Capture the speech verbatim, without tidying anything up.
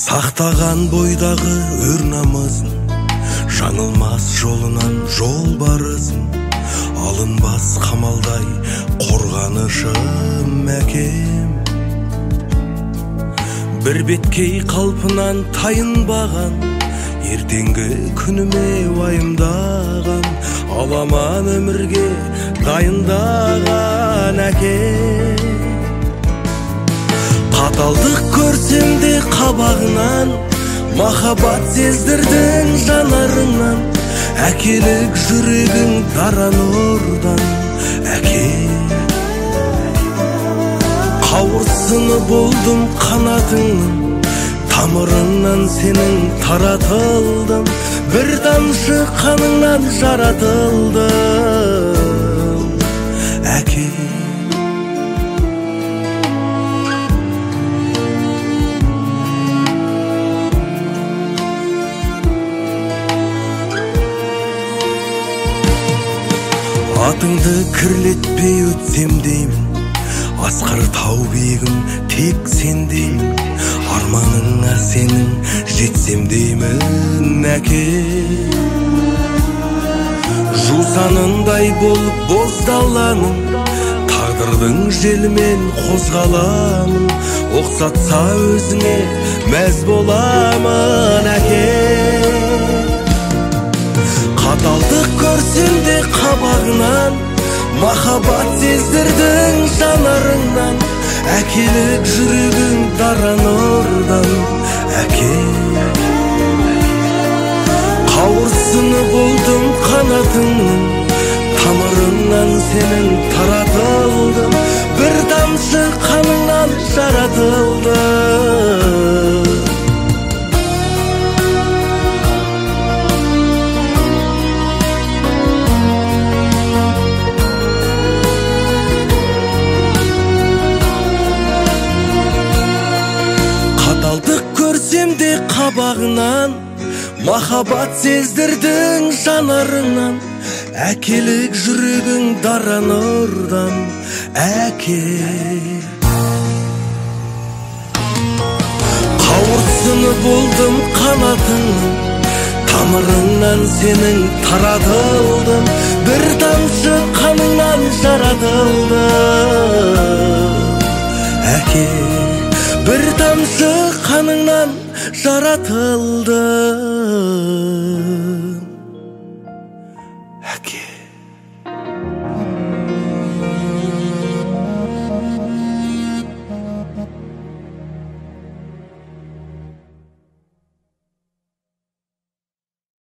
Сақтаған бойдағы өр намысын, жаңылмас жолынан жол барысын, алынбас қамалдай қорғанышым әкем. Бір беткей қалпынан тайынбаған, ертеңгі күніме уайымдаған, аламан өмірге дайындаған әкем. Қаталдық көрсем де қабағынан, махаббат сездірдің жанарыңнан, әкелік жүрегің дара нұрдан, әке. Қауырсыны болдым қанатыңның, тамырыңнан сенің таратылдым, бір тамшы қаныңнан жаратылдым, әке. Атыңды кірлетпей өтсем деймін, асқар тау биігім тек сен деймін, арманыңа сенің жетсем деймін, әке. Жусанындай болып боздаланым, тағдырдың желімен қозғаламын, оқсатса өзіңе мәз боламын, әке. Қаталдық көрсем де қабағынан, махаббат сездірдің жанарыңнан, әкелік жүрегің дара нұрдан, әке. Қауырсыны болдым қанатыңның, тамырыңнан сенің таратылдым, бір тамшы қаныңнан жаратылдым. Қабағынан, махаббат сездірдің жанарыңнан, әкелік жүрегің дара нұрдан, әке. Қауырсыны болдым қанатыңның, тамырыңнан сенің таратылдым, бір тамшы қаныңнан жаратылдым, әке. Бір тамшы қаныңнан жаратылды.